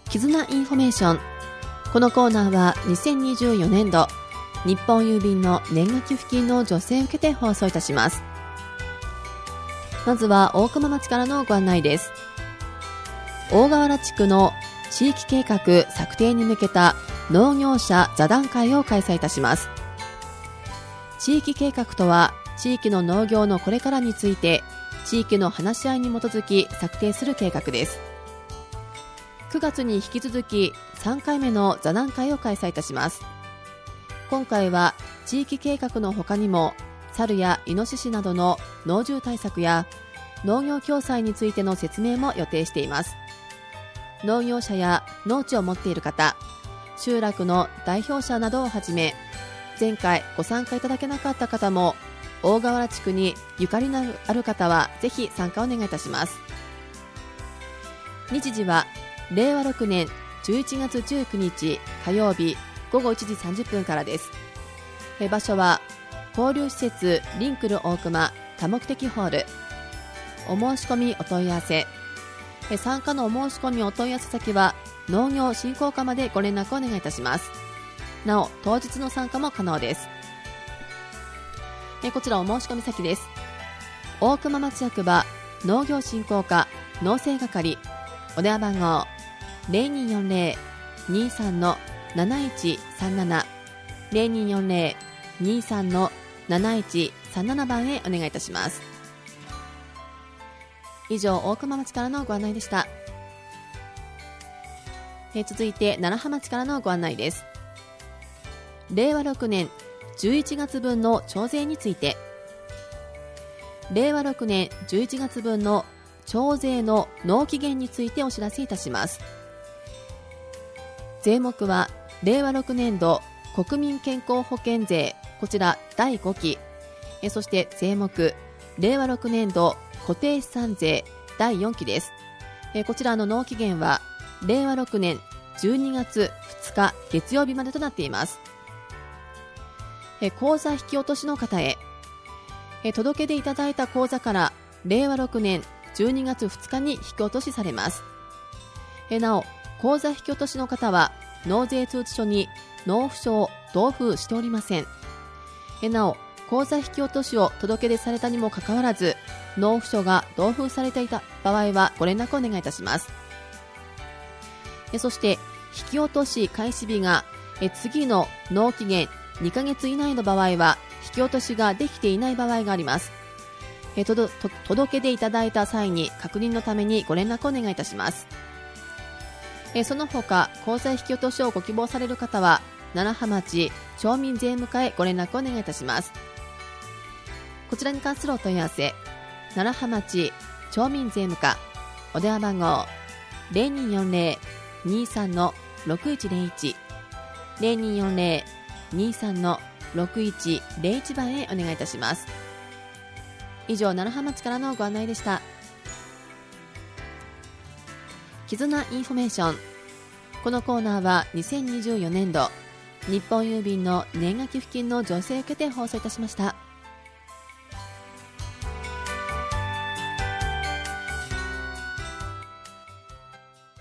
絆インフォメーション。このコーナーは2024年度日本郵便の年賀寄付金の助成を受けて放送いたします。まずは大熊町からのご案内です。大河原地区の地域計画策定に向けた農業者座談会を開催いたします。地域計画とは、地域の農業のこれからについて地域の話し合いに基づき策定する計画です。9月に引き続き3回目の座談会を開催いたします。今回は地域計画の他にも猿やイノシシなどの農獣対策や農業共済についての説明も予定しています。農業者や農地を持っている方、集落の代表者などをはじめ、前回ご参加いただけなかった方も大河原地区にゆかりのある方はぜひ参加をお願いいたします。日時は令和6年11月19日火曜日午後1時30分からです。場所は交流施設リンクル大熊多目的ホール。お申し込みお問い合わせ、参加のお申し込みお問い合わせ先は農業振興課までご連絡をお願いいたします。なお当日の参加も可能です。こちらお申し込み先です。大熊町役場農業振興課農政係、お電話番号 0240-23-7137 0240-23-7137 番へお願いいたします。以上、大熊町からのご案内でした。続いて楢葉町からのご案内です。令和6年11月分の徴税について、令和6年11月分の徴税の納期限についてお知らせいたします。税目は令和6年度国民健康保険税、こちら第5期、そして税目令和6年度固定資産税第4期です。こちらの納期限は令和6年12月2日月曜日までとなっています。口座引き落としの方へ、届け出いただいた口座から令和6年12月2日に引き落としされます。なお、口座引き落としの方は納税通知書に納付書を同封しておりません。なお、口座引き落としを届け出されたにもかかわらず納付書が同封されていた場合はご連絡をお願いいたします。そして引き落とし開始日が次の納期限2ヶ月以内の場合は引き落としができていない場合があります。届け出いただいた際に確認のためにご連絡をお願いいたします。その他、口座引き落としをご希望される方は楢葉町町民税務課へご連絡をお願いいたします。こちらに関するお問い合わせ、楢葉町町民税務課、お電話番号 0240-23-6101 0240-23-6101 番へお願いいたします。以上、楢葉町からのご案内でした。絆インフォメーション。このコーナーは2024年度日本郵便の年賀寄付金の助成を受けて放送いたしました。